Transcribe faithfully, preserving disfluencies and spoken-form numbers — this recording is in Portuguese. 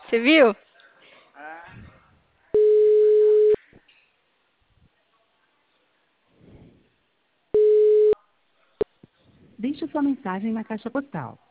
Você viu? Deixe sua mensagem na caixa postal.